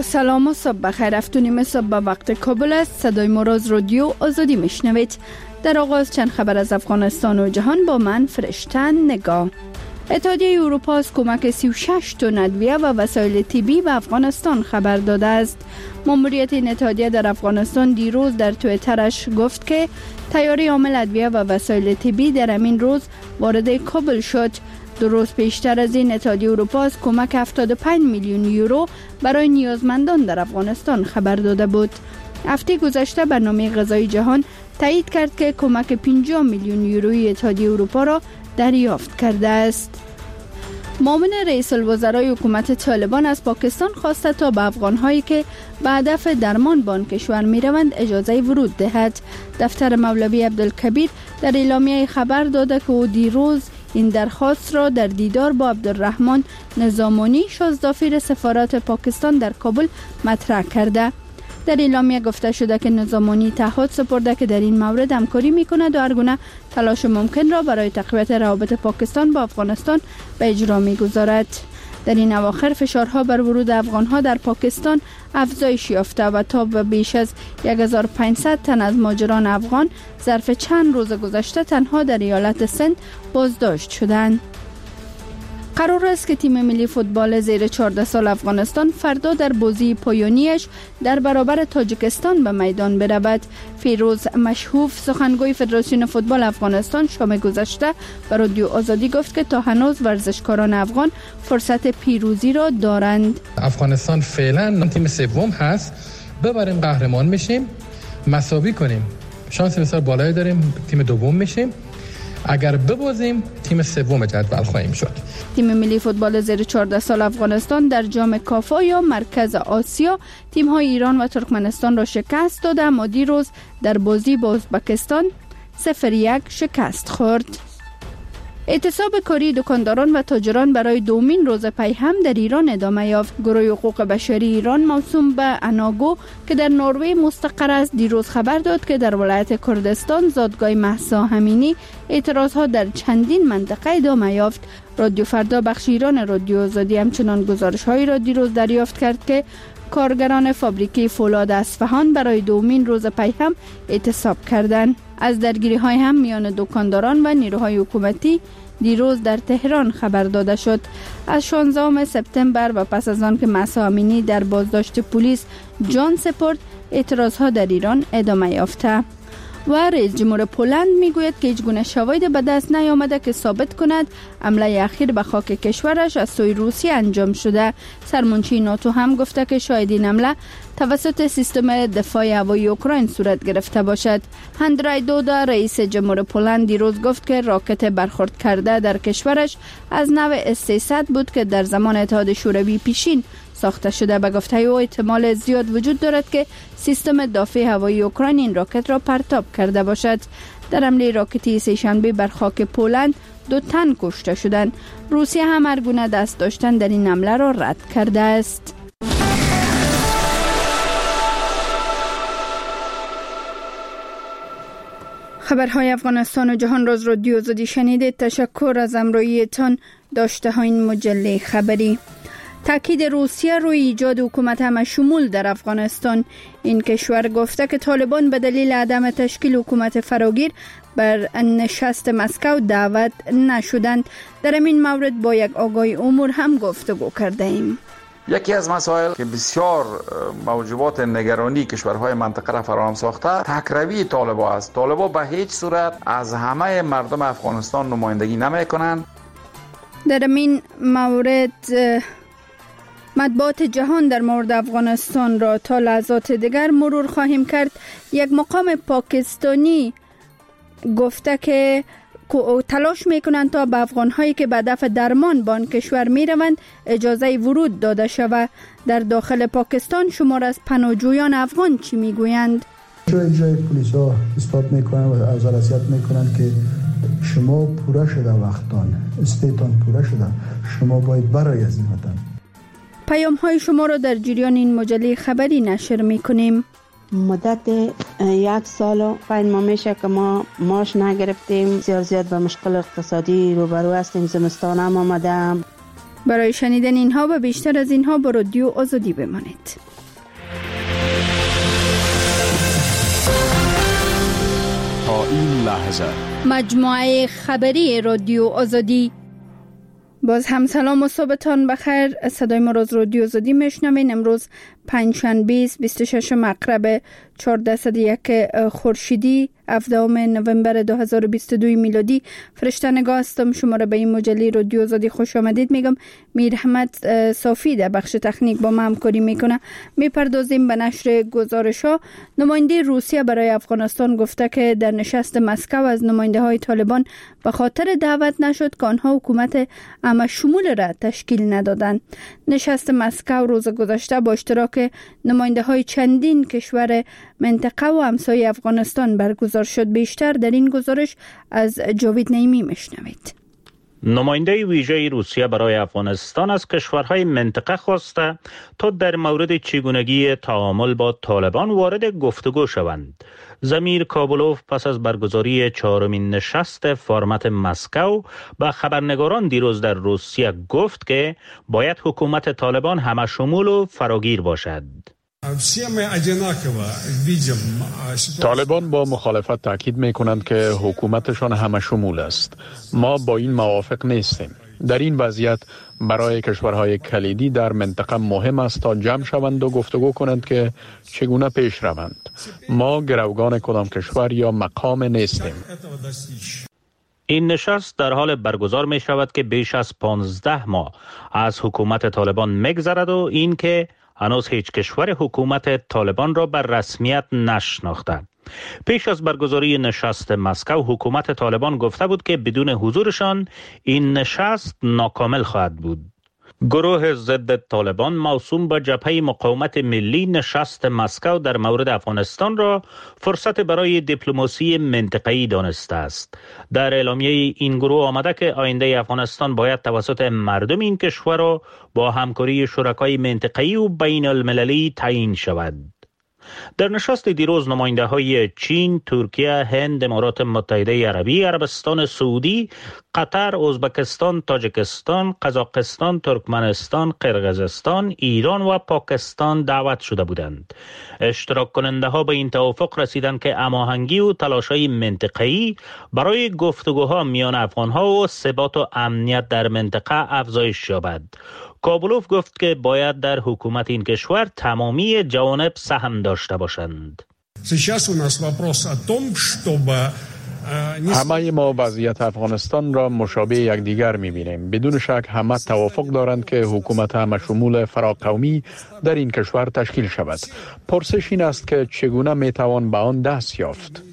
با سلام و صبح بخیر. 7:30 صبح به وقت کابل است. صدای ما را از رادیو آزادی میشنوید. در آغاز چند خبر از افغانستان و جهان با من فرشتن نگاه. اتحادیه اروپا از کمک 36 تن ادویه و وسایل طبی به افغانستان خبر داده است. ماموریت این اتحادیه در افغانستان دیروز در توییترش گفت که طیاره حامل ادویه و وسایل طبی در همین روز وارد کابل شد. 2 روز پیشتر از این اتحادیه اروپا از کمک 75 میلیون یورو برای نیازمندان در افغانستان خبر داده بود. هفته گذشته برنامه غذایی جهان تایید کرد که کمک 50 میلیون یورویی اتحادیه اروپا را دریافت کرده است. معاون رئیس الوزرای حکومت طالبان از پاکستان خواسته تا به افغان‌هایی که به هدف درمان به آن کشور می‌روند اجازه ورود دهد. دفتر مولوی عبدالکبیر در اعلامیه خبر داده که او دیروز این درخواست را در دیدار با عبدالرحمن نظامانی شازدافیر سفارت پاکستان در کابل مطرح کرده. در اعلامیه گفته شده که نظامانی تعهد سپرده که در این مورد همکاری می‌کند و هر گونه تلاش ممکن را برای تقویت روابط پاکستان با افغانستان به اجرا می‌گذارد. در این اواخر فشارها بر ورود افغان‌ها در پاکستان افزایش یافته و تا به بیش از 1500 تن از مهاجران افغان ظرف چند روز گذشته تنها در ایالت سند بازداشت شدند. قرار است که تیم ملی فوتبال زیر 14 سال افغانستان فردا در بازی پایانیش در برابر تاجیکستان به میدان برود. فیروز مشهوف سخنگوی فدراسیون فوتبال افغانستان شام گذشته به رادیو آزادی گفت که تا هنوز ورزشکاران افغان فرصت پیروزی را دارند. افغانستان فعلا تیم سوم هست، ببریم قهرمان میشیم، مساوی کنیم شانس بسیار بالایی داریم تیم دوم میشیم، اگر ببازیم تیم سوم جدول خواهیم شد. تیم ملی فوتبال زیر 14 سال افغانستان در جام کافا یا مرکز آسیا تیم‌های ایران و ترکمنستان را شکست داده، اما دیروز در بازی با ازبکستان 0-1 شکست خورد. اعتصاب کاری دکانداران و تاجران برای دومین روز پی هم در ایران ادامه یافت. گروه حقوق بشری ایران موسوم به اناگو که در نروژ مستقر است دیروز خبر داد که در ولایت کردستان زادگاه مهسا امینی اعتراضها در چندین منطقه ادامه یافت. رادیو فردا بخش ایران رادیو آزادی همچنان گزارش‌هایی را دیروز دریافت کرد که کارگران فابریکه فولاد اصفهان برای دومین روز پی هم اعتصاب کردند. از درگیری‌های هم میان دکانداران و نیروهای حکومتی دیروز در تهران خبر داده شد. از 16 سپتامبر و پس از آن که مهسا امینی در بازداشت پلیس جان سپرد، اعتراضها در ایران ادامه یافته. و رئیس جمهور پولند میگوید که هیچ گونه شواهدی به دست نیامده که ثابت کند حمله اخیر به خاک کشورش از سوی روسیه انجام شده. سرمنشی ناتو هم گفته که شاید این حمله توسط سیستم دفاع هوایی اوکراین صورت گرفته باشد. اندری دودا رئیس جمهور پولند دیروز گفت که راکت برخورد کرده در کشورش از نوع اس-300 بود که در زمان اتحاد شوروی پیشین ساخته شده. به گفته او احتمال زیاد وجود دارد که سیستم دفاع هوایی اوکراین این راکت را پرتاب کرده باشد. در حمله راکتی سه‌شنبه بر خاک پولند 2 تن کشته شدند. روسیه هم هر گونه دست داشتن در این حمله را رد کرده است. خبرهای افغانستان و جهان را از رادیو آزادی شنیدید. تشکر از همراهیتان. داشته ها این مجله خبری. تاکید روسیه روی ایجاد حکومت همشمول در افغانستان. این کشور گفته که طالبان به دلیل عدم تشکیل حکومت فراگیر بر نشست مسکو دعوت نشدند. در این مورد با یک آگاهی امور هم گفتگو کرده ایم. یکی از مسائل که بسیار موجبات نگرانی کشورهای منطقه را فراهم ساخته تکروی طالبان است. طالبان به هیچ صورت از همه مردم افغانستان نمایندگی نمی‌کنند. در این مورد مطبوعات جهان در مورد افغانستان را تا لحظات دیگر مرور خواهیم کرد. یک مقام پاکستانی گفته که تلاش میکنند تا به افغانهایی که به هدف درمان به آن کشور میروند اجازه ورود داده شود. در داخل پاکستان شمار از پناهجویان افغان چی میگویند؟ جای پلیس ها اثبات میکنند و از رسیت میکنند که شما پوره شده وقتان، استیتان پوره شده، شما باید برای از این وطن. پیام های شما را در جریان این مجله خبری نشر میکنیم. مدت 1 سال و 5 ماه میشه که ما معاش نگرفتیم. زیاد به مشکل اقتصادی روبرو هستیم. زمستان هم آمده. برای شنیدن اینها و بیشتر از اینها با رادیو آزادی بمانید. این لحظه. مجموعه خبری رادیو آزادی. باز هم سلام و صبحتان بخیر. صدای ما از رادیو آزادی میشنوین. امروز پنجشنبه 26 مقرب 1401 خورشیدی 17 نوامبر 2022 میلادی. فرشته نگاه هستم. شما را به این مجله رادیو آزادی خوش آمدید میگم. میر احمد صافی در بخش تکنیک با ما همکاری میکنه. میپردازیم به نشر گزارش‌ها. نماینده روسیه برای افغانستان گفته که در نشست مسکو از نماینده های طالبان به خاطر دعوت نشد که آنها حکومت همه شمول را تشکیل ندادند. نشست مسکو روز گذشته با اشتراک نماینده های چندین کشور منطقه و همسایه افغانستان برگزار شد. بیشتر در این گزارش از جاوید نعیمی میشنوید. نماینده ویژه روسیه برای افغانستان از کشورهای منطقه خواسته تا در مورد چگونگی تعامل با طالبان وارد گفتگو شوند. زمیر کابولوف پس از برگزاری چهارمین نشست فرمت مسکو به خبرنگاران دیروز در روسیه گفت که باید حکومت طالبان همه شمول و فراگیر باشد. طالبان با مخالفت تاکید می کنند که حکومتشان همه شمول است. ما با این موافق نیستیم. در این وضعیت برای کشورهای کلیدی در منطقه مهم است تا جمع شوند و گفتگو کنند که چگونه پیش روند. ما گروگان کدام کشور یا مقام نیستیم. این نشست در حال برگزار می شود که بیش از 15 ماه از حکومت طالبان می‌گذرد و این که هنوز هیچ کشور حکومت طالبان را بر رسمیت نشناخته. پیش از برگزاری نشست مسکو حکومت طالبان گفته بود که بدون حضورشان این نشست ناکامل خواهد بود. گروه ضد طالبان موسوم به جبهه مقاومت ملی نشست مسکو در مورد افغانستان را فرصت برای دیپلماسی منطقه‌ای دانسته است. در اعلامیه این گروه آمده که آینده افغانستان باید توسط مردم این کشور را با همکاری شرکای منطقه‌ای و بین المللی تعیین شود. در نشست دیروز نماینده های چین، ترکیه، هند، امارات متحده عربی، عربستان سعودی، قطر، ازبکستان، تاجیکستان، قزاقستان، ترکمنستان، قرقیزستان، ایران و پاکستان دعوت شده بودند. اشتراک کننده ها به این توافق رسیدند که هماهنگی و تلاش‌های منطقه‌ای برای گفتگوها میان افغان‌ها و ثبات و امنیت در منطقه افزایش یابد. کابولوف گفت که باید در حکومت این کشور تمامی جوانب سهم داشته باشند. همه ما وضعیت افغانستان را مشابه یکدیگر می‌بینیم. بدون شک همه توافق دارند که حکومت همه شمول فراقومی در این کشور تشکیل شود. پرسش این است که چگونه میتوان به آن دست یافت؟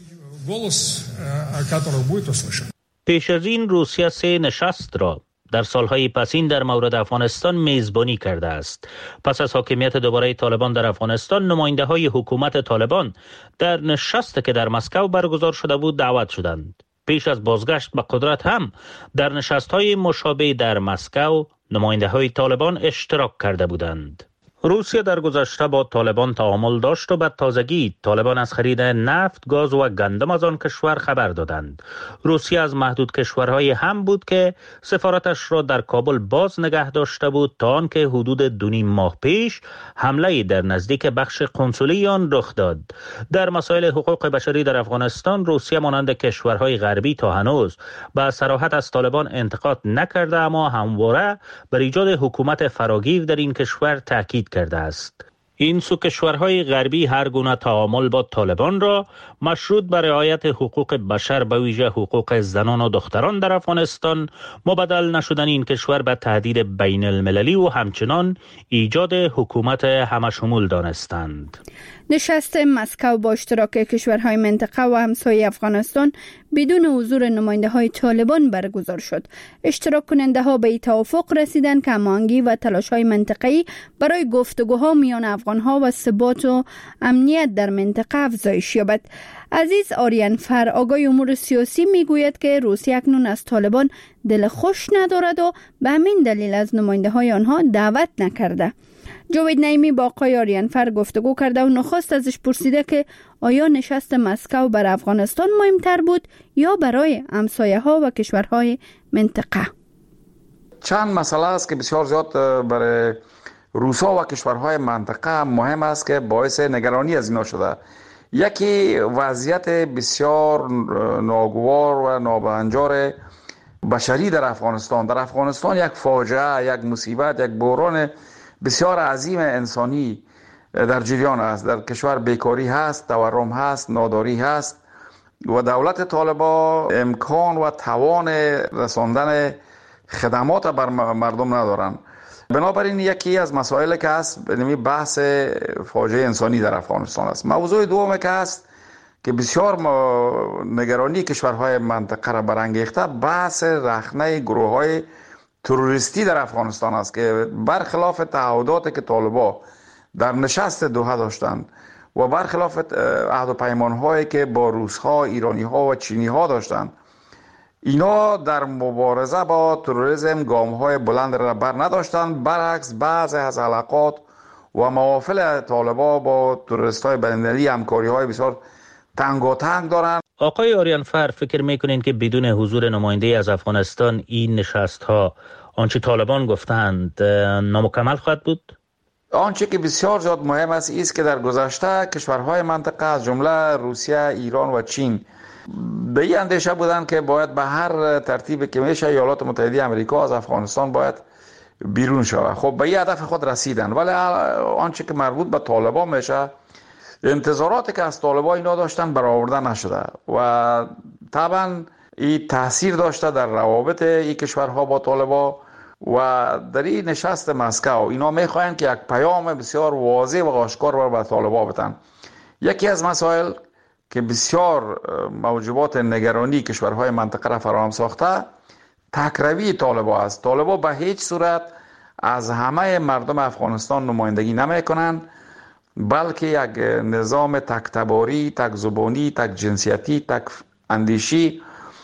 پیش از این روسیه 3 نشست را در سالهای پسین در مورد افغانستان میزبانی کرده است. پس از حاکمیت دوباره طالبان در افغانستان، نماینده های حکومت طالبان در نشست که در مسکو برگزار شده بود دعوت شدند. پیش از بازگشت به قدرت هم در نشست های مشابه در مسکو نماینده های طالبان اشتراک کرده بودند. روسیه در گذشته با طالبان تعامل داشت و به تازگی طالبان از خرید نفت، گاز و گندم از آن کشور خبر دادند. روسیه از محدود کشورهای هم بود که سفارتش را در کابل باز نگه داشته بود تا آنکه حدود 2.5 ماه پیش حمله در نزدیک بخش قنسولی آن رخ داد. در مسائل حقوق بشری در افغانستان روسیه مانند کشورهای غربی تا هنوز به صراحت از طالبان انتقاد نکرده، اما همواره بر ایجاد حکومت فراگیر در این کشور تاکید کرده است. این سو کشورهای غربی هر گونه تعامل با طالبان را مشروط بر رعایت حقوق بشر به ویژه حقوق زنان و دختران در افغانستان، مبدل نشدن این کشور به تهدید بین المللی و همچنان ایجاد حکومت همشمول دانستند. نشست مسکو با اشتراک کشورهای منطقه و همسایه افغانستان بدون حضور نماینده های طالبان برگزار شد. اشتراک کننده ها به این توافق رسیدند که هماهنگی و تلاش های منطقه‌ای برای گفتگوها میان افغان ها و ثبات و امنیت در منطقه افزایش یابد. عزیز آریانفر، آگاه امور سیاسی، میگوید که روسیه اکنون از طالبان دل خوش ندارد و به همین دلیل از نماینده های آنها دعوت نکرده. جاوید نعیمی با آقای آریانفر گفتگو کرده و نخست ازش پرسیده که آیا نشست مسکو بر افغانستان مهمتر بود یا برای همسایه ها و کشورهای منطقه؟ چند مسئله است که بسیار زیاد برای روسا و کشورهای منطقه مهم است که باعث نگرانی از اینا شده. یکی وضعیت بسیار ناگوار و نابهنجار بشری در افغانستان. در افغانستان یک فاجعه، یک مصیبت، یک بحران بسیار عظیم انسانی در جریان است. در کشور بیکاری هست، تورم هست، ناداری هست و دولت طالبان امکان و توان رساندن خدمات بر مردم ندارند. بنابراین یکی از مسائل که هست بحث فاجعه انسانی در افغانستان است. موضوع دوم که هست که بسیار نگرانی کشورهای منطقه را برانگیخته، بحث رخنه گروه‌های تروریستی در افغانستان است که برخلاف تعهداتی که طالبان در نشست دوحه داشتند و برخلاف عهد و پیمان‌هایی که با روس‌ها، ایرانی‌ها و چینی‌ها داشتند، اینا در مبارزه با تروریسم گام‌های بلند را بر نداشتند. برعکس بعضی از علاقات و موافل طالبان با تروریست‌های بین‌المللی همکاری‌های بسیار تنگاتنگ دارند. آقای آریانفر، فکر میکنین که بدون حضور نماینده از افغانستان این نشست‌ها آنچه طالبان گفتند نامکمل خواهد بود؟ آنچه که بسیار زیاد مهم است که در گذشته کشورهای منطقه از جمله روسیه، ایران و چین به این اندیشه بودند که باید به هر ترتیبی که میشه ایالات متحده آمریکا از افغانستان باید بیرون شود. خب به این هدف خود رسیدن، ولی آنچه که مربوط به طالبان میشه، انتظاراتی که از طالبان اینا داشتن برآورده نشده و طبعا این تاثیر داشته در روابط این کشورها با طالبان و در این نشست مسکو اینا میخواین که یک پیام بسیار واضح و آشکار به طالبان بدن. یکی از مسائل که بسیار موجبات نگرانی کشورهای منطقه را فراهم ساخته تکروی طالبان است. طالبان به هیچ صورت از همه مردم افغانستان نمایندگی نمیکنند، بلکه یک نظام تک تباری، تک زبانی، تک جنسیتی، تک اندیشی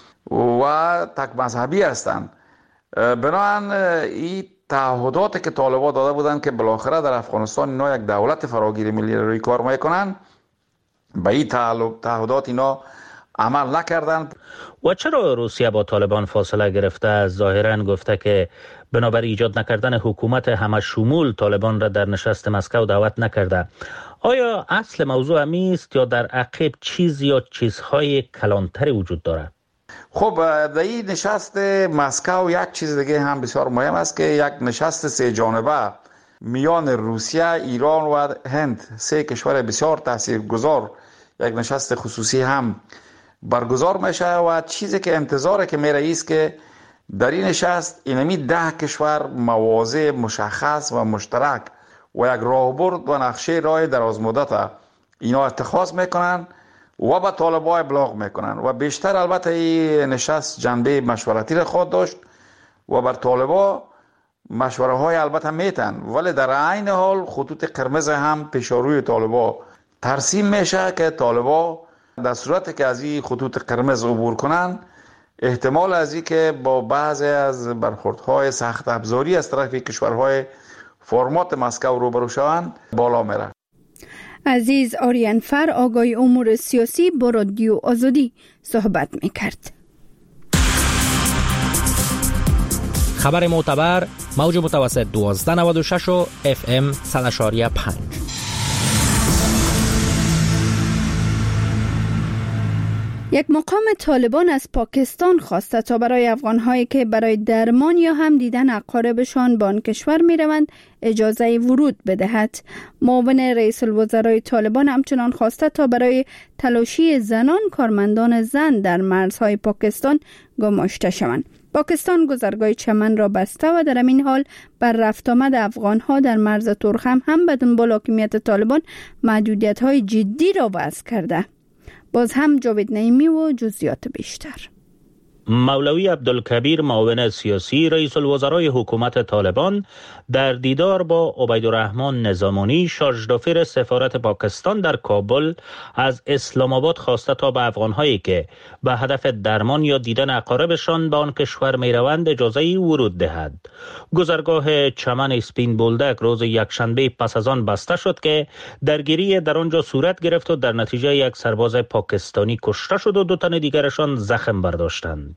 و تک مذهبی هستند. بنابراین این تعهداتی که طالبان داده بودند که بالاخره در افغانستان اینا یک دولت فراگیر ملی روی کار میکنند، به این تعهدات اینا عمل نکردند. و چرا روسیه با طالبان فاصله گرفته؟ ظاهرا گفته که بنابر ایجاد نکردن حکومت همه شمول طالبان را در نشست مسکو دعوت نکرده. آیا اصل موضوع همی است یا در عقب چیز یا چیزهای کلانتری وجود دارد؟ خب در این نشست مسکو یک چیز دیگه هم بسیار مهم است که یک نشست سه جانبه میان روسیه، ایران و هند، سه کشور بسیار تاثیرگذار، یک نشست خصوصی هم برگزار میشه و چیزی که انتظاره که میره ایست که در این نشست اینمی 10 کشور مواضع مشخص و مشترک و یک راهبرد و نقشه راه دراز مدت اینا اتخاذ میکنن و به طالبان ابلاغ میکنن و بیشتر البته این نشست جنبه مشورتی را خواهد داشت و بر طالبان مشوره های البته میتن، ولی در عین حال خطوط قرمز هم پیشاروی طالبان ترسیم میشه که طالبان در صورتی که از این خطوط قرمز عبور کنن احتمال از این که با بعضی از برخوردهای سخت ابزاری از طرف کشورهای فرمات مسکو روبرو شوند بالا میره. عزیز آریانفر، آگاهی امور سیاسی با رادیو آزادی صحبت میکرد. خبر معتبر، موج متوسط 1296 و FM 100.5. یک مقام طالبان از پاکستان خواسته تا برای افغان‌هایی که برای درمان یا هم دیدن اقاربشان به آن کشور می‌روند اجازه ورود بدهد. معاون رئیس الوزرای طالبان همچنان خواسته تا برای تلاشی زنان کارمندان زن در مرزهای پاکستان گماشته شوند. پاکستان گذرگاه چمن را بسته و در این حال بر رفت آمد افغان‌ها در مرز ترخم هم به دنبال حاکمیت طالبان محدودیت‌های جدی را وضع کرده. باز هم جاوید نعیمی و جزئیات بیشتر. مولوی عبدالکبیر، معاون سیاسی رئیس الوزرای حکومت طالبان، در دیدار با عبیدالرحمن نظامانی، شارژ دافیر سفارت پاکستان در کابل، از اسلام آباد خواسته تا به افغان‌هایی که به هدف درمان یا دیدن اقاربشان به آن کشور می‌روند اجازه ورود دهد. گذرگاه چمن اسپین بولدک روز یکشنبه پس از آن بسته شد که درگیری در آنجا صورت گرفت و در نتیجه یک سرباز پاکستانی کشته شد و 2 تن دیگرشان زخم برداشتند.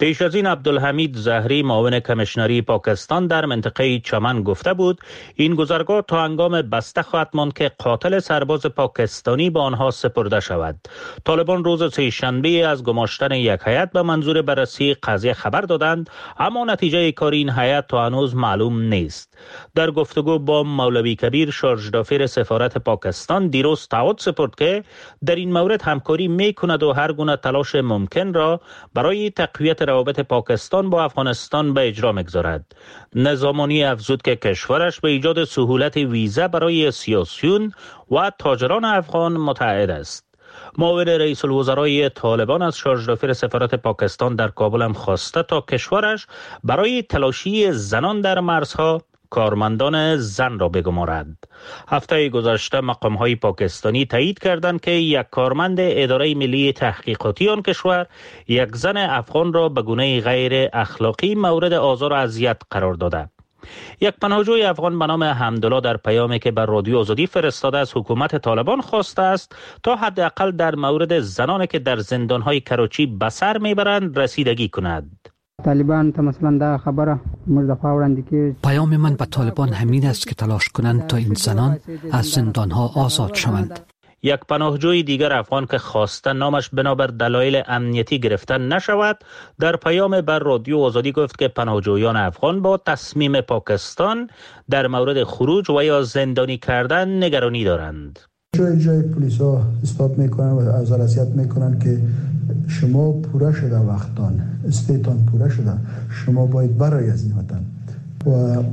پیش از این عبدالحمید زهری معاون کمیشنری پاکستان در منطقه چمن گفته بود این گذرگاه تا هنگام بسته خواهد ماند که قاتل سرباز پاکستانی به آنها سپرده شود. طالبان روز سه‌شنبه از گماشتن یک هیئت به منظور بررسی قضیه خبر دادند، اما نتیجه کار این هیئت تا هنوز معلوم نیست. در گفتگو با مولوی کبیر شارژدافیر سفارت پاکستان دیروز تعهد سپرد که در این مورد همکاری میکند و هر گونه تلاش ممکن را برای تقویت روابط پاکستان با افغانستان به اجرا می‌گذارد. نظامانی افزود که کشورش به ایجاد سهولت ویزا برای سیاسیون و تاجران افغان متعهد است. معاون رئیس الوزرای طالبان از شارژدافیر سفارت پاکستان در کابل هم خواسته تا کشورش برای تلاشی زنان در مرزها کارمندان زن را بگمارد. هفته گذشته مقام‌های پاکستانی تایید کردند که یک کارمند اداره ملی تحقیقاتی آن کشور یک زن افغان را به گونه غیر اخلاقی مورد آزار و اذیت قرار داده. یک پناهجوی افغان به نام حمدالله در پیامی که بر رادیو آزادی فرستاده از حکومت طالبان خواسته است تا حداقل در مورد زنانی که در زندان‌های کراچی به سر میبرند رسیدگی کند. طالبان ته مثلا دا خبره موږ د وړاندې کې پیام من به طالبان همین است که تلاش کنند تا این زنان از زندان‌ها آزاد شوند. یک پناهجوی دیگر افغان که خواسته نامش بنابر دلایل امنیتی گرفته نشود در پیام بر رادیو آزادی گفت که پناهجویان افغان با تصمیم پاکستان در مورد خروج و یا زندانی کردن نگرانی دارند. جای پلیسا اثبات میکنن و از اذیت میکنن که شما پوره شده وقتان، استیتان پوره شده، شما باید برای از این وطن و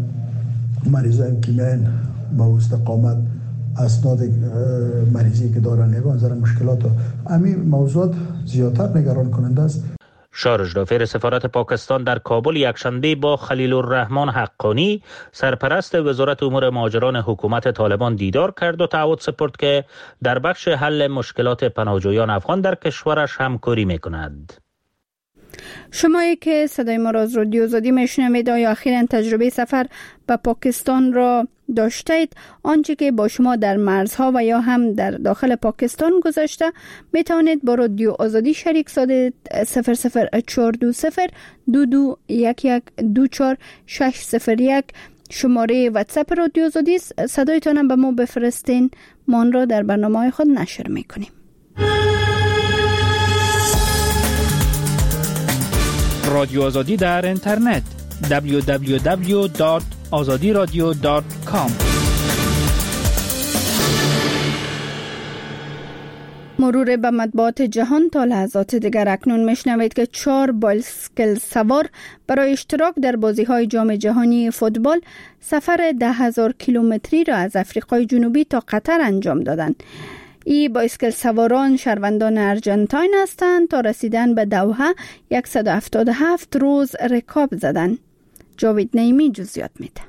مریضان که میان با استقامت اسناد مریضی که دارن نگاه زر مشکلات همین موضوعات زیادتر نگران کننده است. شارژدافیر سفارت پاکستان در کابل یکشنبه با خلیل الرحمن حقانی سرپرست وزارت امور مهاجران حکومت طالبان دیدار کرد و تعهد سپرد که در بخش حل مشکلات پناهجویان افغان در کشورش همکاری می‌کند. شمایی که صدای ما را از رادیو آزادی میشنوید یا اخیراً تجربه سفر به پاکستان را داشتید، آنچه که با شما در مرزها و یا هم در داخل پاکستان گذشته، میتوانید با رادیو آزادی شریک سازید. 00427221124 شماره واتساپ رادیو آزادی است. صدایتان به ما بفرستین، ما آن را در برنامه خود نشر میکنیم. رادیو آزادی در اینترنت www.azadiradio.com. مرور به مطبوعات جهان تا لحظات دیگر اکنون میشنوید که 4 بایسکل سوار برای اشتراک در بازی‌های جام جهانی فوتبال سفر 10,000 کیلومتری را از آفریقای جنوبی تا قطر انجام دادند. این بایسکل سواران شهروندان ارجنتاین هستند. تا رسیدن به دوحه 177 روز رکاب زدند. جاوید نعیمی جزئیات میده.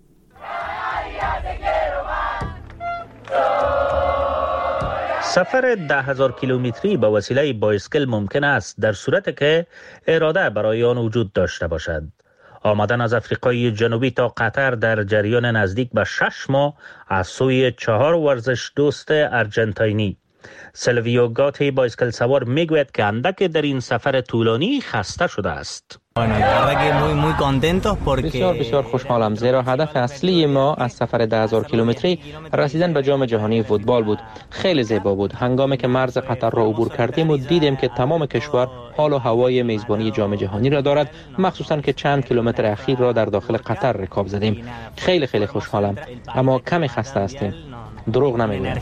سفر 10,000 کیلومتری با وسیله بایسکل ممکن است در صورتی که اراده برای آن وجود داشته باشد. آمدن از آفریقای جنوبی تا قطر در جریان نزدیک به 6 ماه از سوی 4 ورزش دوست ارجنتاینی. سلویو گاتی بایسکل سوار میگوید که اندک در این سفر طولانی خسته شده است. بسیار خوشحالم، زیرا هدف اصلی ما از سفر 10,000 کیلومتری رسیدن به جام جهانی فوتبال بود. خیلی زیبا بود. هنگامی که مرز قطر را عبور کردیم و دیدیم که تمام کشور حال و هوای میزبانی جام جهانی را دارد، مخصوصا که چند کیلومتر اخیر را در داخل قطر رکاب زدیم. خیلی خوشحالم، اما کمی خسته هستیم. دروغ نمیگویم.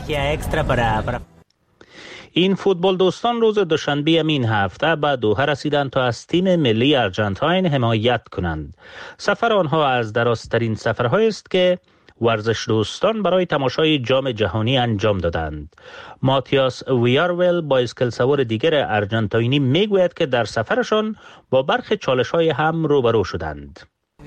این فوتبال دوستان روز دوشنبه این هفته به دوحه رسیدند تا از تیم ملی ارجنتاین حمایت کنند. سفر آنها از درازترین سفرهایی است که ورزش دوستان برای تماشای جام جهانی انجام دادند. ماتیاس ویارول بایسکل سوار دیگر ارجنتاینی میگوید که در سفرشان با برخی چالش‌های هم روبرو شدند.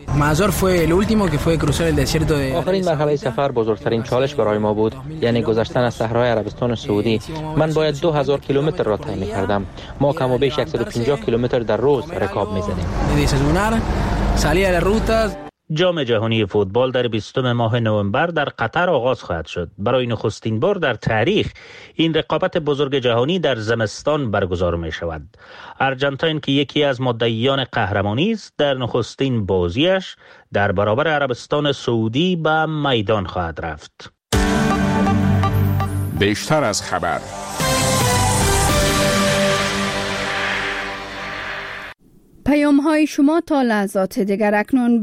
آخرین مرحله سفر بزرگترین چالش برای ما بود، یعنی گذشتن از صحرای عربستان سعودی. من باید 2,000 کیلومتر را طی می‌کردم. ما کم و بیش 150 کیلومتر در روز رکاب می‌زدیم. جام جهانی فوتبال در 20 ماه نوامبر در قطر آغاز خواهد شد. برای نخستین بار در تاریخ این رقابت بزرگ جهانی در زمستان برگزار می شود. ارجنتاین که یکی از مدعیان قهرمانی است، در نخستین بازیش در برابر عربستان سعودی به میدان خواهد رفت. بیشتر از خبر. پیام های شما تا لحظات دیگر. اکنون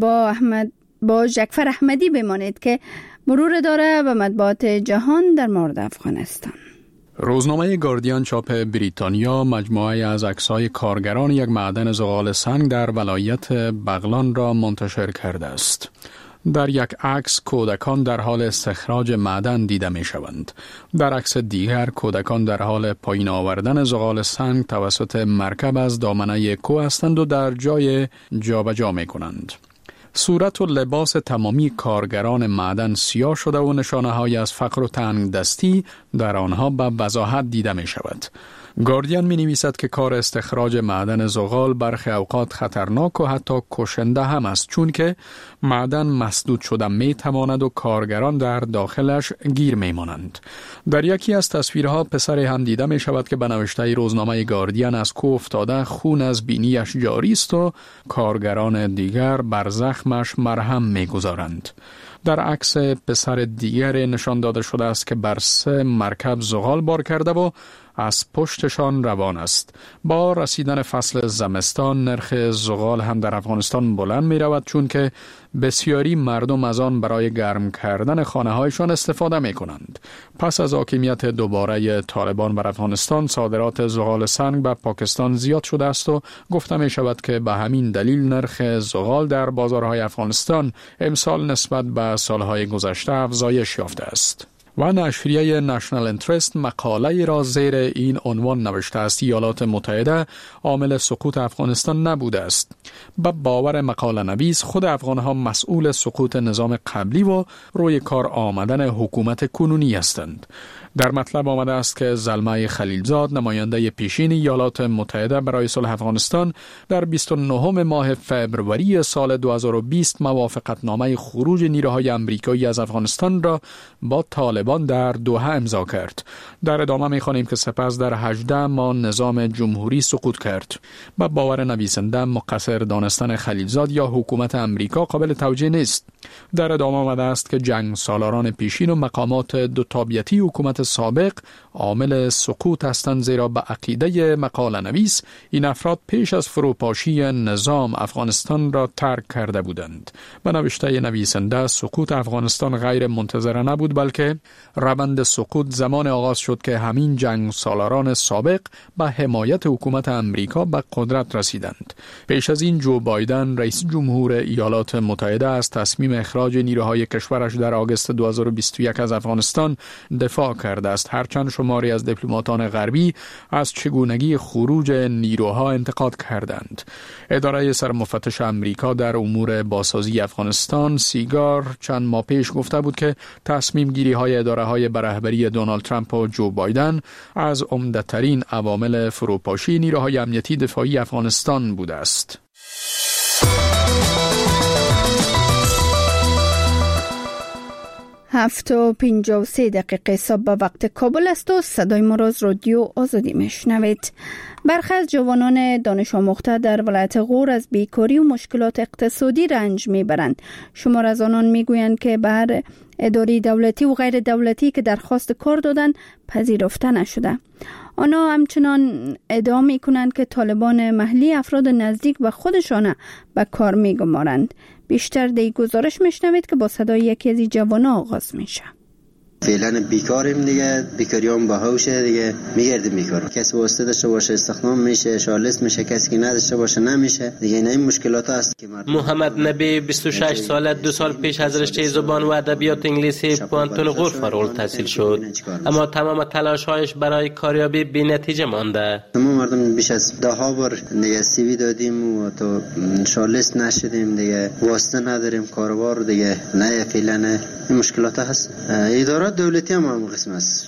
با جعفر احمدی بمانید که مرور داره به مطبوعات جهان در مورد افغانستان. روزنامه گاردین چاپ بریتانیا مجموعه از عکس‌های کارگران یک معدن زغال سنگ در ولایت بغلان را منتشر کرده است. در یک عکس کودکان در حال استخراج معدن دیده می شوند. در عکس دیگر کودکان در حال پایین آوردن زغال سنگ توسط مرکب از دامنه کوه هستند و در جای جابجا می کنند. صورت و لباس تمامی کارگران معدن سیاه شده و نشانه‌هایی از فقر و تنگ دستی در آنها به وضاحت دیده می شود. گاردین می نویسد که کار استخراج معدن زغال برخی اوقات خطرناک و حتی کشنده هم است، چون که معدن مسدود شده می تواند و کارگران در داخلش گیر می مانند. در یکی از تصویرها پسری هم دیده می شود که به نوشته روزنامه گاردین از کوه افتاده خون از بینیش جاری است و کارگران دیگر بر زخمش مرهم می گذارند. در عکس پسر دیگر نشان داده شده است که بر 3 مرکب زغال بار کرده و از پشتشان روان است. با رسیدن فصل زمستان نرخ زغال هم در افغانستان بلند می رود، چون که بسیاری مردم از آن برای گرم کردن خانه هایشان استفاده می کنند. پس از حاکمیت دوباره طالبان بر افغانستان صادرات زغال سنگ به پاکستان زیاد شده است و گفته می شود که به همین دلیل نرخ زغال در بازارهای افغانستان امسال نسبت به سالهای گذشته افزایش یافته است. و نشریه نشنال انترست مقاله را زیر این عنوان نوشته است: ایالات متحده عامل سقوط افغانستان نبوده است. به باور مقاله نویس خود افغانها مسئول سقوط نظام قبلی و روی کار آمدن حکومت کنونی هستند. در مطلب آمده است که زلمه خلیلزاد نماینده پیشین ایالات متحده برای صلح افغانستان در 29 ماه فوریه سال 2020 موافقتنامه خروج نیروهای آمریکایی از افغانستان را با طالبان در دوحه امضا کرد. در ادامه می‌خوانیم که سپس در 18 ماه نظام جمهوری سقوط کرد. با باور نویسنده مقصر دانستن خلیلزاد یا حکومت آمریکا قابل توجیه نیست. در ادامه آمده است که جنگ سالاران پیشین و مقامات دو تابعیتی حکومت سابق عامل سقوط هستند، زیرا به عقیده مقاله نویس این افراد پیش از فروپاشی نظام افغانستان را ترک کرده بودند. به نوشته نویسنده سقوط افغانستان غیر منتظره نبود، بلکه روند سقوط زمان آغاز شد که همین جنگ سالاران سابق به حمایت حکومت امریکا به قدرت رسیدند. پیش از این جو بایدن رئیس جمهور ایالات متحده از تصمیم اخراج نیروهای کشورش در آگوست 2021 از افغانستان دفاع کرده است، هرچند شماری از دیپلماتان غربی از چگونگی خروج نیروها انتقاد کردند. اداره سرمفتش امریکا در امور بازسازی افغانستان سیگار چند ماه پیش گفته بود که تصمیم گیری های اداره های به رهبری دونالد ترامپ و جو بایدن از عمده‌ترین عوامل فروپاشی نیروهای امنیتی دفاعی افغانستان بوده است. 7:53 صبح به وقت کابل است و صدای ما را از رادیو آزادی میشنوید. برخی از جوانان دانش آموخته در ولایت غور از بیکاری و مشکلات اقتصادی رنج میبرند. شمار از آنان میگویند که بر اداره دولتی و غیر دولتی که درخواست کار دادند پذیرفته نشده. آنها همچنان ادعا میکنند که طالبان محلی افراد نزدیک به خودشان به کار میگمارند. بیشتر دی گزارش میشنوید که با صدای یکی از جوانان آغاز میشه. فعلا بیکاریم دیگه، بیکاری هم باهوشه دیگه، میگردیم میکارم. کسی واسطه داشته باشه استخدام میشه، شالست میشه، کسی که نداشته باشه نمیشه دیگه. این مشکلات هست که محمد نبی 26 ساله 2 سال پیش از رشته زبان و ادبیات انگلیسی پانتون غور فارغ التحصیل شد، اما تمام تلاش‌هایش برای کاریابی بی‌نتیجه مانده. ما مردم بیش از 10 بار دیگه سی وی دادیم و تو شالست نشدیم دیگه، واسطه نداریم کاروبار دیگه، نه فعلا این مشکلات هست. اداره دولتی هم قسم است.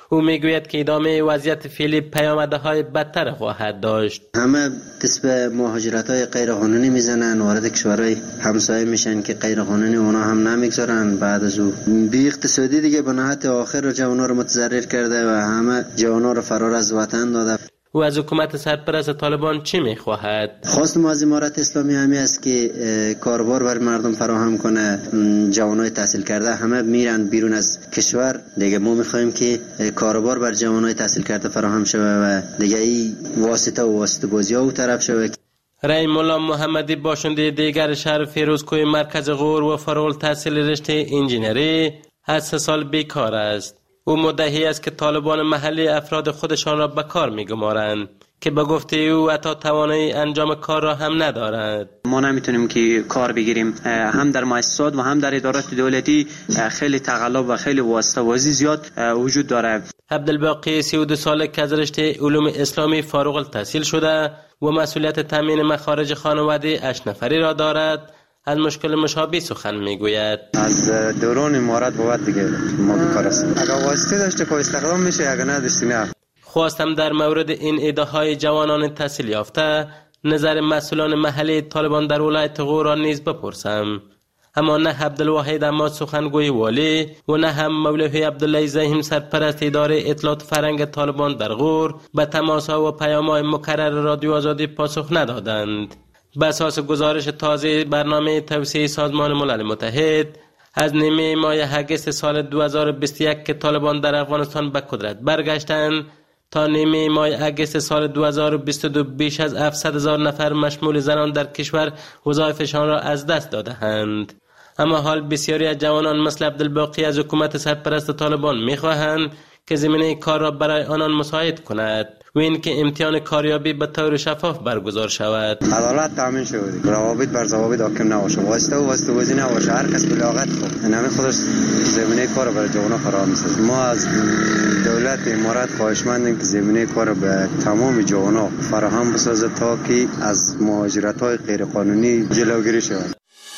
او میگوید که ادامه وضعیت فعلی پیامدهای بدتر خواهد داشت. همه دست به مهاجرت‌های غیرقانونی میزنن، وارد کشورهای همسایه میشن که غیرقانونی اونا هم نمیگذارن. بعد از او بی اقتصادی دیگه به نهایت آخر رو جوانا رو متضرر کرده و همه جوانا رو فرار از وطن داده. او از حکومت سرپرست طالبان چی میخواهد؟ خواست ما از امارت اسلامی همی است که کاربار بر مردم فراهم کنه. جوانای تحصیل کرده همه میرن بیرون از کشور، دیگه ما میخوایم که کاربار بر جوانای تحصیل کرده فراهم شوه و دیگه این واسطه بازی ها او طرف شوه. رای مولا محمدی باشنده دیگر شهر فیروزکوه مرکز غور و فارغ التحصیل رشته انجینری از 3 سال بیکار است. او مدعی است که طالبان محلی افراد خودشان را به کار می‌گمارند که به گفته او حتی توانایی انجام کار را هم ندارد. ما نمیتونیم که کار بگیریم، هم در مؤسسات و هم در ادارات دولتی خیلی تقلب و خیلی واسطه‌بازی زیاد وجود داره. عبدالباقی 32 ساله که از رشته علوم اسلامی فارغ التحصیل شده و مسئولیت تامین مخارج خانواده 8 نفری را دارد، از مشکل مشابه سخن میگوید. از دوران امارات بود دیگه ما بیکار هستیم. اگر واسطه داشته که استخدام میشه، اگر نداشتی نه. خواستم در مورد این ایده‌های جوانان تحصیل یافته نظر مسئولان محلی طالبان در ولایت غور را نیز بپرسم، اما نه عبدالواحد احمد سخنگوی والی و نه هم مولوی عبدالله زهیم سرپرست اداره اطلاعات فرهنگ طالبان در غور به تماس‌ها و پیام‌های مکرر رادیو آزادی پاسخ ندادند. به اساس گزارش تازه برنامه توسعه سازمان ملل متحد از نیمه ماه اگست سال 2021 که طالبان در افغانستان به قدرت برگشتند تا نیمه ماه اگست سال 2022 بیش از 700,000 نفر مشمول زنان در کشور وظایفشان را از دست داده‌اند. اما حال بسیاری از جوانان مثل عبدالباقی از حکومت سرپرست طالبان می‌خواهند که زمینه کار را برای آنان مساعد کند و این که امتحان کاریابی به طور شفاف برگزار شود. عدالت تامین شود، روابط بر ضوابط حاکم نباشه، واسطه بازی نباشه، هر کس بلاغت خود همین خودش زمینه کار برای جوانان فراهم می‌سازد. ما از دولت امارات خواهشمندیم که زمینه کار به تمام جوانان فراهم بسازد تا که از مهاجرت‌های غیرقانونی جلوگیری شود.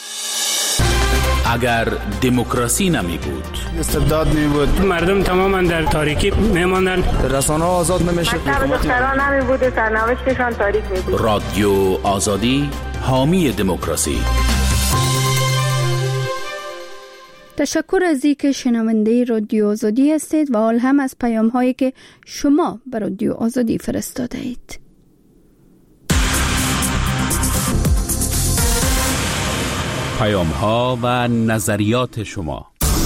اگر دموکراسی نمی بود، استبداد می بود، مردم تماما در تاریکی می ماندن، رسانه ها آزاد نمیشه، دختران نمی بود، سرنوشتشان تاریک می بود. رادیو آزادی حامی دموکراسی. تشکر از اینکه شنونده رادیو آزادی هستید و حال هم از پیام هایی که شما به رادیو آزادی فرستاده اید. پیام ها و نظریات شما.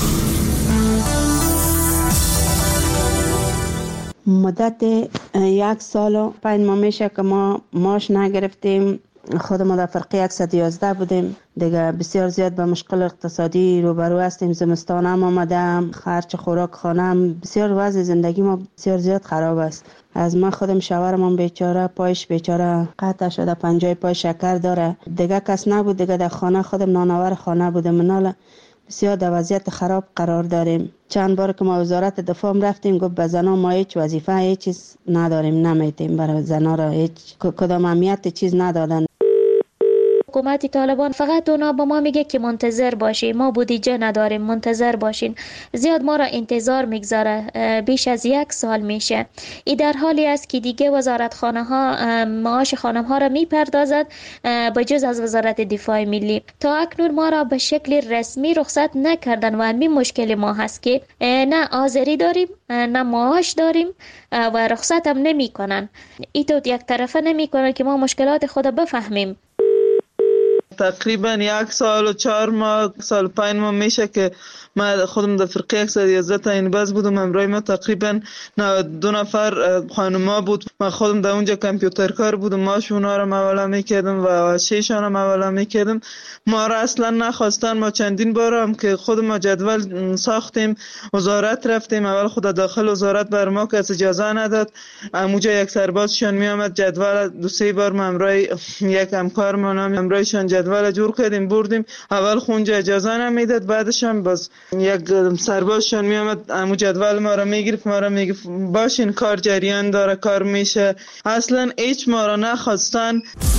مدت 1 سال و 5 ماه میشه که ما ماش نگرفتیم. خودمون در فرقه 111 بودیم دیگه. بسیار زیاد به مشکل اقتصادی روبرو هستیم. زمستان هم آمده، خرج خوراک خانه هم، بسیار وضع زندگی ما بسیار زیاد خراب است. از من خودم شوهرم بیچاره، پایش بیچاره قطع شده، 50 پای شکر داره. دیگه کس نبود دیگه در خانه. خودم نانآور خانه بودم. منال بسیار در وضعیت خراب قرار داریم. چند بار که ما وزارت دفاع رفتیم گفت به زنا ما هیچ وظیفه هیچ چیز نداریم، نمیتیم برای زنا را هیچ کدام اهمیت چیز ندادن. حکومت طالبان فقط اونا با ما میگه که منتظر باشین، ما بودجه نداریم، منتظر باشین. زیاد ما را انتظار میگذاره. بیش از 1 سال میشه. این در حالی است که دیگه وزارت خانه ها معاش خانم ها را میپردازد به جز از وزارت دفاع ملی. تا اکنون ما را به شکل رسمی رخصت نکردن و همین مشکل ما هست که نه آذری داریم نه معاش داریم و رخصت هم نمی کنن. این تو یک طرفه نمی کنن که ما مشکلات خود بفهمیم. تقریبا 1 سال و 4 ماه، سال 5 ماه میشه که من خودم در فرقه 111 تعیین باز بودم. همراه ما تقریبا 92 نفر خانما بود. من خودم در اونجا کامپیوتر کار بودم. ماش اونا رو مولا میکردم و شیشان رو مولا میکردم. ما را اصلا نخواستن. ما چندین بار هم که خودم ما جدول ساختیم، وزارت رفتیم. اول خود داخل وزارت بر ما کس اجازه نداد. اونجا یک سربازشان میامد جدول 2-3 بار ما همراه یک همکارمان همراهشان جدول جور کردیم بردیم. اول خونجا اجازه نمیداد، بعدش هم باز یک سربازشان میامد امو جدول ما را میگرفت، ما را میگفت باشین کار جریان داره، کار میشه. اصلا هیچ ما را نخواستن.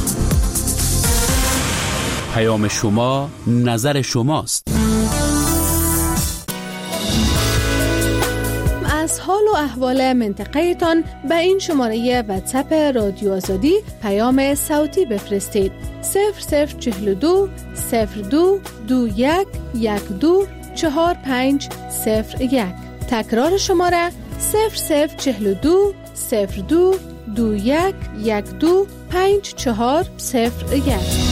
پیام شما نظر شماست. از حال و احوال منطقه تان به این شماره واتساپ رادیو آزادی پیام صوتی بفرستید. 0042 02 21 12 4501. تکرار شماره 0042 02 21 12 5401.